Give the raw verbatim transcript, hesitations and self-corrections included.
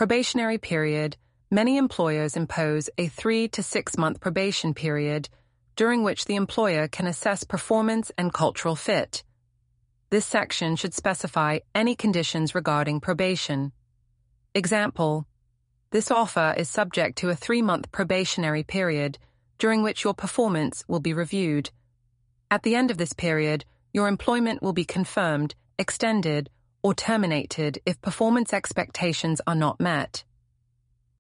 Probationary period. Many employers impose a three to six month probation period during which the employer can assess performance and cultural fit. This section should specify any conditions regarding probation. Example: this offer is subject to a three-month probationary period during which your performance will be reviewed. At the end of this period, your employment will be confirmed, extended, or terminated if performance expectations are not met.